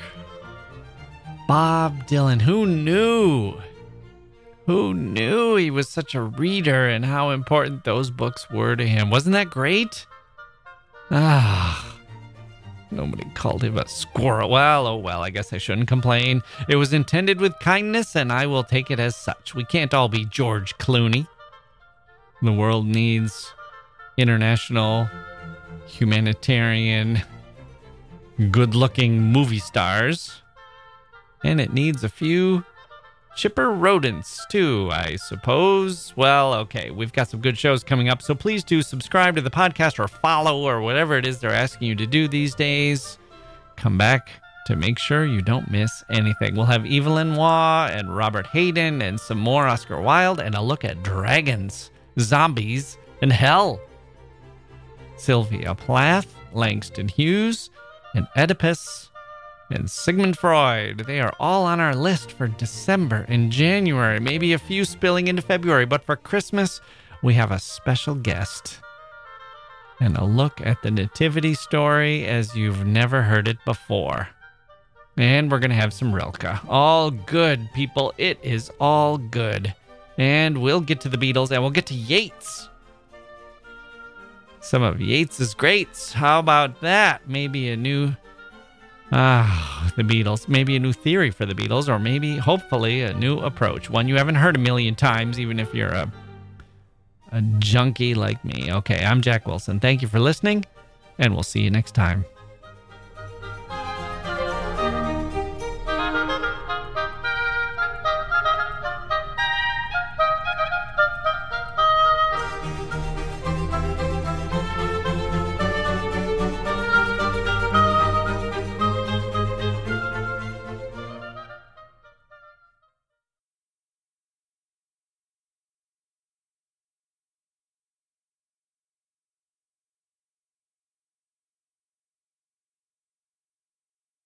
Bob Dylan. Who knew? Who knew he was such a reader and how important those books were to him? Wasn't that great? Nobody called him a squirrel. Well, oh well, I guess I shouldn't complain. It was intended with kindness, and I will take it as such. We can't all be George Clooney. The world needs international, humanitarian, good-looking movie stars. And it needs a few chipper rodents, too, I suppose. Well, okay, we've got some good shows coming up, so please do subscribe to the podcast or follow or whatever it is they're asking you to do these days. Come back to make sure you don't miss anything. We'll have Evelyn Waugh and Robert Hayden and some more Oscar Wilde and a look at dragons, zombies, and hell. Sylvia Plath, Langston Hughes, and Oedipus, and Sigmund Freud. They are all on our list for December and January, maybe a few spilling into February. But for Christmas, we have a special guest and a look at the nativity story as you've never heard it before. And we're going to have some Rilke. All good, people. It is all good. And we'll get to the Beatles and we'll get to Yeats. Some of Yeats's greats. How about that? Maybe a new... the Beatles. Maybe a new theory for the Beatles, or maybe, hopefully, a new approach. One you haven't heard a million times, even if you're a junkie like me. Okay, I'm Jack Wilson. Thank you for listening, and we'll see you next time.